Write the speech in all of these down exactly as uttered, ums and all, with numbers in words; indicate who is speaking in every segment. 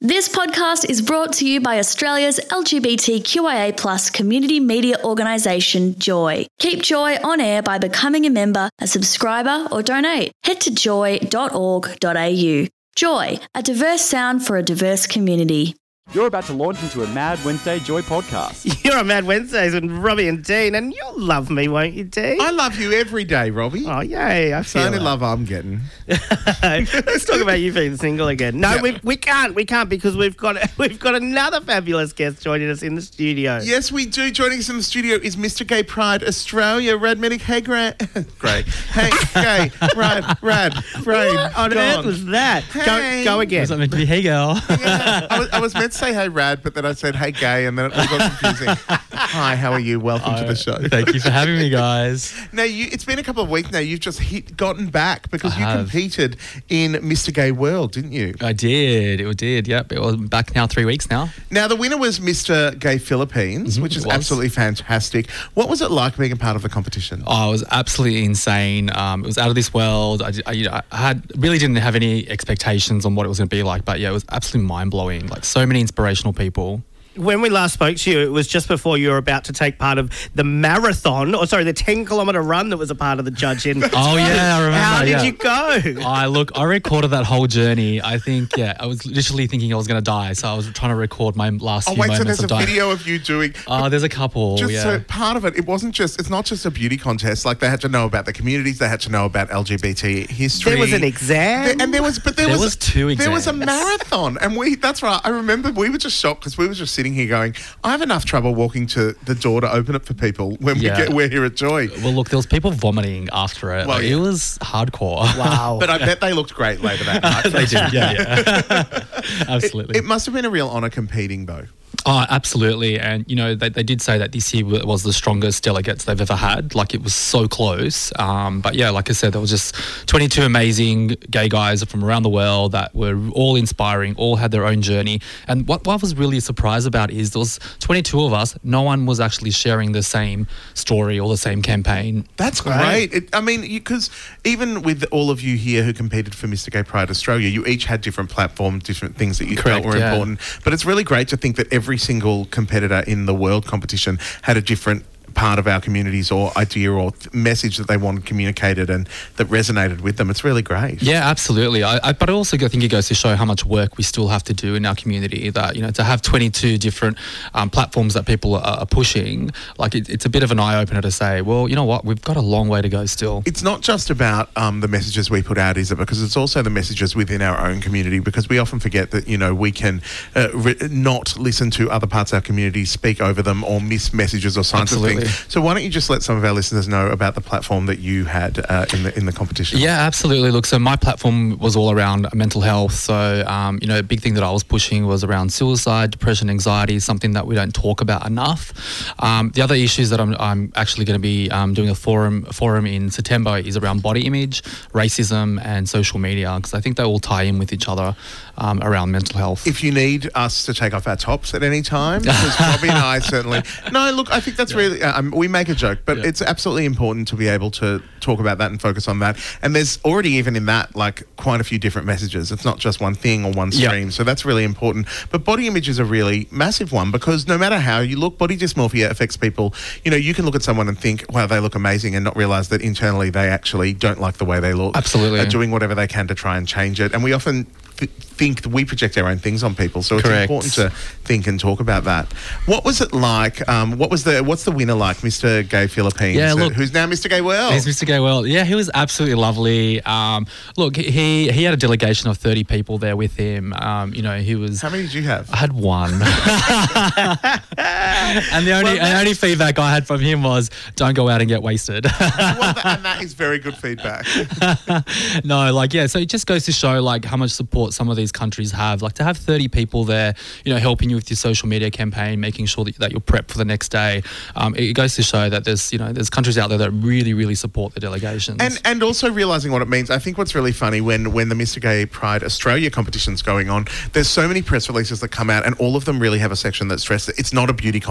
Speaker 1: This podcast is brought to you by Australia's L G B T Q I A plus community media organisation, Joy. Keep Joy on air by becoming a member, a subscriber or donate. Head to joy dot org dot a u. Joy, a diverse sound for a diverse community.
Speaker 2: You're about to launch into a Mad Wednesday Joy podcast.
Speaker 3: You're on Mad Wednesdays with Robbie and Dean, and you'll love me, won't you, Dean?
Speaker 4: I love you every day, Robbie.
Speaker 3: Oh, yay. I
Speaker 4: It's the
Speaker 3: feel
Speaker 4: only
Speaker 3: it.
Speaker 4: love I'm getting.
Speaker 3: Let's talk about you being single again. No,
Speaker 4: Yeah.
Speaker 3: we, we can't. We can't because we've got we've got another fabulous guest joining us in the studio.
Speaker 4: Yes, we do. Joining us in the studio is Mister Gay Pride Australia, Rad Medic. Hey, Gra- Gray. Hey, Gay. Rad, Rad, Brain.
Speaker 3: What on
Speaker 4: gone.
Speaker 3: earth was that?
Speaker 4: Hey.
Speaker 3: Go, go again.
Speaker 5: Was that meant to be hey girl?
Speaker 4: Yeah, I, was, I was meant to say hey, Rad, but then I said hey, Gay, and then it all got confusing. Hi, how are you? Welcome to the show.
Speaker 5: Thank you for having me, guys.
Speaker 4: Now, you, it's been a couple of weeks now. You've just hit, gotten back because
Speaker 5: I
Speaker 4: you
Speaker 5: have.
Speaker 4: competed in Mister Gay World, didn't you?
Speaker 5: I did. It did. Yep. It was back now three weeks now.
Speaker 4: Now, the winner was Mister Gay Philippines,
Speaker 5: Mhm,
Speaker 4: which is
Speaker 5: it was.
Speaker 4: absolutely fantastic. What was it like being a part of the competition?
Speaker 5: Oh, it was absolutely insane. Um, it was out of this world. I, I, you know, I had really didn't have any expectations on what it was going to be like, but yeah, it was absolutely mind blowing. Like so many inspirational people.
Speaker 3: When we last spoke to you, it was just before you were about to take part of the marathon, or sorry, the ten kilometre run that was a part of the judging.
Speaker 5: Oh yeah, I remember.
Speaker 3: How did
Speaker 5: yeah.
Speaker 3: you go?
Speaker 5: I look. I recorded that whole journey. I think, yeah, I was literally thinking I was going to die, so I was trying to record my last
Speaker 4: Oh,
Speaker 5: few
Speaker 4: wait, so
Speaker 5: moments
Speaker 4: there's a
Speaker 5: of dying.
Speaker 4: video of you doing...
Speaker 5: Oh, there's a couple.
Speaker 4: Just
Speaker 5: yeah.
Speaker 4: so part of it, it wasn't just, it's not just a beauty contest. Like they had to know about the communities, they had to know about L G B T history.
Speaker 3: There was an exam.
Speaker 4: There- and there was, but there,
Speaker 5: There
Speaker 4: was,
Speaker 5: was two
Speaker 4: There was a
Speaker 5: exams.
Speaker 4: marathon, and we. That's right. I remember we were just shocked because we were just sitting here going, I have enough trouble walking to the door to open it for people when
Speaker 5: Yeah.
Speaker 4: we get we're here at Joy.
Speaker 5: Well, look, there was people vomiting after it.
Speaker 4: Well,
Speaker 5: Like,
Speaker 4: yeah.
Speaker 5: It was hardcore.
Speaker 3: Wow.
Speaker 4: But I bet they looked great later that night.
Speaker 5: they did. Yeah, yeah. Absolutely.
Speaker 4: It, it must have been a real honour competing, though.
Speaker 5: Oh, absolutely. And, you know, they, they did say that this year was the strongest delegates they've ever had. Like, it was so close. Um, but, yeah, like I said, there was just twenty-two amazing gay guys from around the world that were all inspiring, all had their own journey. And what, what I was really surprised about is there was twenty-two of us. No one was actually sharing the same story or the same campaign.
Speaker 4: That's great. It, I mean, because even with all of you here who competed for Mister Gay Pride Australia, you each had different platforms, different things that you
Speaker 5: Correct,
Speaker 4: felt were
Speaker 5: yeah.
Speaker 4: important. But it's really great to think that every single competitor in the world competition had a different part of our communities or idea or th- message that they wanted communicated and that resonated with them. It's really great.
Speaker 5: Yeah, absolutely. I, I, but I also think it goes to show how much work we still have to do in our community. That, you know, to have twenty-two different um, platforms that people are, are pushing, like it, it's a bit of an eye opener to say, well, you know what, we've got a long way to go still.
Speaker 4: It's not just about um, the messages we put out, is it? Because it's also the messages within our own community, because we often forget that, you know, we can uh, re- not listen to other parts of our community, speak over them or miss messages or signs
Speaker 5: Absolutely.
Speaker 4: of things. So why don't you just let some of our listeners know about the platform that you had uh, in the in the competition?
Speaker 5: Yeah, absolutely. Look, so my platform was all around mental health. So, um, you know, a big thing that I was pushing was around suicide, depression, anxiety, something that we don't talk about enough. Um, the other issues that I'm, I'm actually going to be um, doing a forum forum in September is around body image, racism and social media, because I think they all tie in with each other um, around mental health.
Speaker 4: If you need us to take off our tops at any time, because Robbie and I certainly... No, look, I think that's really... Um, we make a joke, but
Speaker 5: Yeah.
Speaker 4: it's absolutely important to be able to talk about that and focus on that. And there's already even in that, like, quite a few different messages. It's not just one thing or one
Speaker 5: Yeah.
Speaker 4: stream. So that's really important. But body image is a really massive one, because no matter how you look, body dysmorphia affects people. You know, you can look at someone and think, wow, they look amazing, and not realise that internally they actually don't like the way they look.
Speaker 5: Absolutely.
Speaker 4: Are doing whatever they can to try and change it. And we often... th- think that we project our own things on people, so it's
Speaker 5: Correct.
Speaker 4: important to think and talk about that. What was it like? Um, what was the what's the winner like, Mister Gay Philippines?
Speaker 5: Yeah,
Speaker 4: uh,
Speaker 5: look-
Speaker 4: who's now Mister Gay World?
Speaker 5: He's Mister Gay World. Yeah, he was absolutely lovely. Um, look, he he had a delegation of thirty people there with him. Um, you know, he was.
Speaker 4: How many did you have?
Speaker 5: I had one. and the only
Speaker 4: Well,
Speaker 5: and the only feedback I had from him was, "Don't go out and get wasted."
Speaker 4: Well, th- and that is very good feedback.
Speaker 5: No, like, yeah, so it just goes to show like how much support some of these countries have. Like to have thirty people there, you know, helping you with your social media campaign, making sure that, that you're prepped for the next day. Um, it goes to show that there's, you know, there's countries out there that really, really support the delegations.
Speaker 4: And and also realising what it means. I think what's really funny when, when the Mister Gay Pride Australia competition's going on, there's so many press releases that come out, and all of them really have a section that stress that it's not a beauty contest.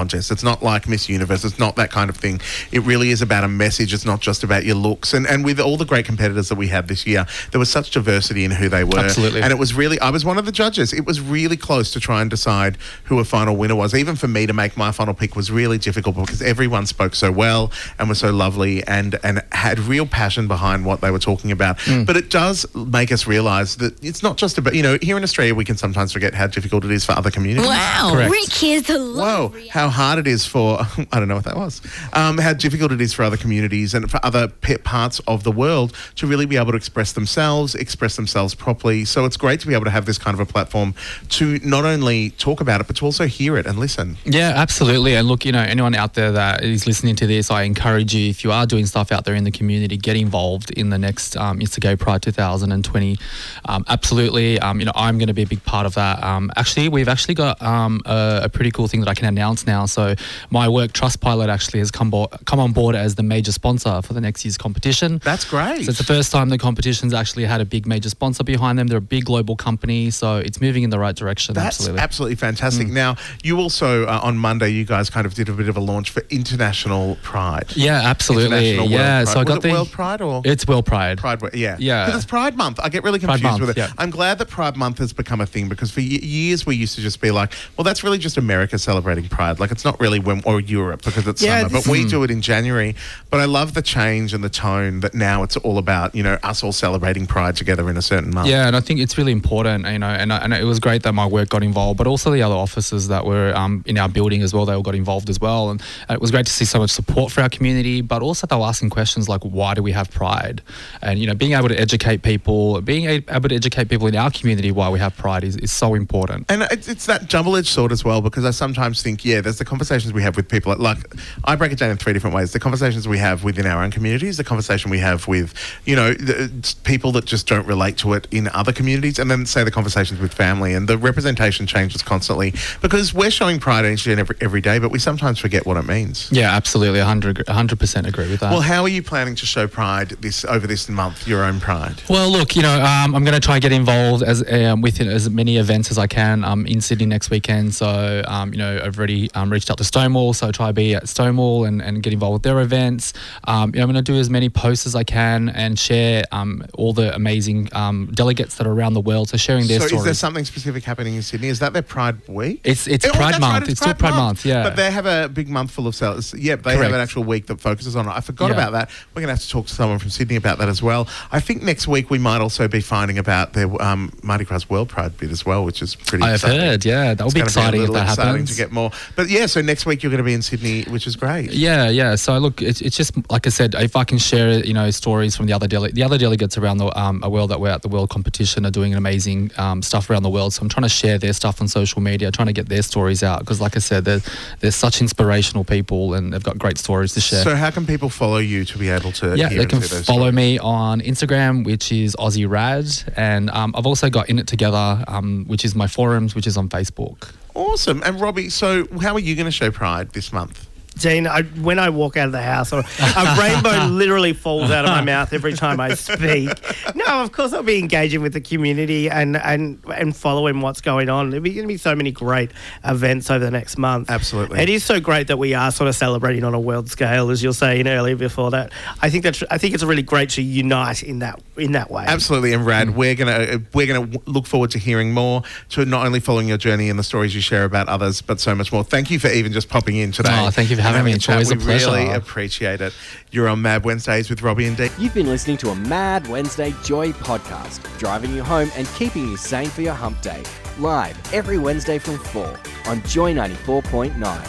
Speaker 4: contest. It's not like Miss Universe. It's not that kind of thing. It really is about a message. It's not just about your looks. And and with all the great competitors that we had this year, there was such diversity in who they were.
Speaker 5: Absolutely.
Speaker 4: And it was really, I was one of the judges. It was really close to try and decide who a final winner was. Even for me to make my final pick was really difficult because everyone spoke so well and was so lovely and, and had real passion behind what they were talking about. Mm. But it does make us realise that it's not just about, you know, here in Australia we can sometimes forget how difficult it is for other communities.
Speaker 6: Wow,
Speaker 5: Correct.
Speaker 6: Rick is the
Speaker 4: Whoa, how hard it is for, I don't know what that was, um, how difficult it is for other communities and for other p- parts of the world to really be able to express themselves, express themselves properly. So it's great to be able to have this kind of a platform to not only talk about it, but to also hear it and listen.
Speaker 5: Yeah, absolutely. And look, you know, anyone out there that is listening to this, I encourage you, if you are doing stuff out there in the community, get involved in the next um, Insta Gay Pride two thousand twenty. Um, absolutely. Um, you know, I'm going to be a big part of that. Um, actually, we've actually got um, a, a pretty cool thing that I can announce now. So my work, Trustpilot, actually has come, bo- come on board as the major sponsor for the next year's competition.
Speaker 4: That's great.
Speaker 5: So it's the first time the competition's actually had a big major sponsor behind them. They're a big global company, so it's moving in the right direction.
Speaker 4: That's
Speaker 5: absolutely,
Speaker 4: absolutely fantastic. Mm. Now, you also, uh, on Monday, you guys kind of did a bit of a launch for International Pride.
Speaker 5: Yeah, absolutely.
Speaker 4: International
Speaker 5: yeah,
Speaker 4: World Pride.
Speaker 5: so I got
Speaker 4: Was it
Speaker 5: the
Speaker 4: World Pride or
Speaker 5: it's World Pride.
Speaker 4: Pride, yeah,
Speaker 5: yeah.
Speaker 4: Because it's Pride Month. I get really confused
Speaker 5: Month,
Speaker 4: with it.
Speaker 5: yeah.
Speaker 4: I'm glad that Pride Month has become a thing because for y- years we used to just be like, well, that's really just America celebrating Pride. Like it's not really when or Europe because it's
Speaker 3: Yeah,
Speaker 4: summer, but
Speaker 3: this-
Speaker 4: we do it in January. But I love the change and the tone that now it's all about, you know, us all celebrating Pride together in a certain month.
Speaker 5: Yeah, and I think it's really important, you know, and, and it was great that my work got involved, but also the other officers that were um, in our building as well, they all got involved as well. And it was great to see so much support for our community, but also they were asking questions like, why do we have Pride? And, you know, being able to educate people, being able to educate people in our community why we have Pride is, is so important.
Speaker 4: And it's, it's that double-edged sword as well because I sometimes think, yeah, there's the conversations we have with people. Like, I break it down in three different ways. The conversations we have within our own communities, the conversation we have with, you know, the, people that just don't relate to it in other communities, and then say the conversations with family. And the representation changes constantly because we're showing Pride each and every, every day, but we sometimes forget what it means.
Speaker 5: Yeah, absolutely. one hundred percent agree with that.
Speaker 4: Well, how are you planning to show Pride this over this month, your own Pride?
Speaker 5: Well, look, you know, um, I'm going to try and get involved as um, with as many events as I can um, in Sydney next weekend. So, um, you know, I've already um, reached out to Stonewall, so I try to be at Stonewall and, and get involved with their events. Um, you know, I'm going to do as many posts as I can and share um, all the amazing um, delegates that are around the world, so sharing their
Speaker 4: so
Speaker 5: stories.
Speaker 4: Is there something specific happening in Sydney? Is that their Pride Week?
Speaker 5: It's it's
Speaker 4: Oh,
Speaker 5: Pride
Speaker 4: that's
Speaker 5: Month.
Speaker 4: right,
Speaker 5: it's still Pride Month, yeah.
Speaker 4: But they have a big month full of sales. Yeah, they
Speaker 5: Correct.
Speaker 4: have an actual week that focuses on it. I forgot
Speaker 5: Yeah.
Speaker 4: about that. We're going to have to talk to someone from Sydney about that as well. I think next week we might also be finding about their um, Mardi Gras World Pride bit as well, which is pretty
Speaker 5: I've
Speaker 4: exciting.
Speaker 5: heard, yeah. That will
Speaker 4: It's
Speaker 5: be
Speaker 4: gonna
Speaker 5: exciting
Speaker 4: a
Speaker 5: if
Speaker 4: little
Speaker 5: that
Speaker 4: exciting
Speaker 5: happens.
Speaker 4: to get more. But yeah, so next week you're going to be in Sydney, which is great.
Speaker 5: Yeah, yeah. So look, it's, it's just like I said, if I can share, you know, stories from the other dele- the other delegates around the um, a world that we're at the world competition are doing amazing um, stuff around the world. So I'm trying to share their stuff on social media, trying to get their stories out because, like I said, they're they're such inspirational people and they've got great stories to share.
Speaker 4: So how can people follow you to be able to?
Speaker 5: Yeah,
Speaker 4: hear
Speaker 5: they
Speaker 4: and
Speaker 5: can
Speaker 4: see those
Speaker 5: follow
Speaker 4: stories?
Speaker 5: me on Instagram, which is Aussie Rad, and um, I've also got In It Together, um, which is my forums, which is on Facebook.
Speaker 4: Awesome. And Robbie, so how are you going to show Pride this month?
Speaker 3: Dean, I, when I walk out of the house, or a rainbow literally falls out of my mouth every time I speak. No, of course I'll be engaging with the community and and, and following what's going on. There's going to be so many great events over the next month.
Speaker 4: Absolutely.
Speaker 3: It is so great that we are sort of celebrating on a world scale, as you're saying earlier before that. I think that's I think it's really great to unite in that in that way.
Speaker 4: Absolutely, and Rad, we're gonna we're gonna look forward to hearing more, to not only following your journey and the stories you share about others, but so much more. Thank you for even just popping in today.
Speaker 5: Oh, thank you for
Speaker 4: and
Speaker 5: having me.
Speaker 4: a
Speaker 5: It's
Speaker 4: chat.
Speaker 5: always a
Speaker 4: we
Speaker 5: pleasure.
Speaker 4: really appreciate it. You're on Mad Wednesdays with Robbie and Dee.
Speaker 2: You've been listening to a Mad Wednesday Joy podcast, driving you home and keeping you sane for your hump day. Live every Wednesday from four on Joy ninety-four point nine.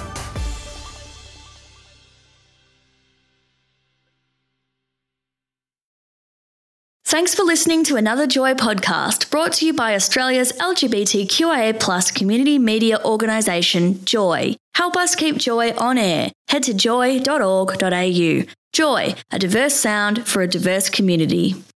Speaker 1: Thanks for listening to another Joy podcast brought to you by Australia's L G B T Q I A plus community media organisation, Joy. Help us keep Joy on air. Head to joy dot org dot a u. Joy, a diverse sound for a diverse community.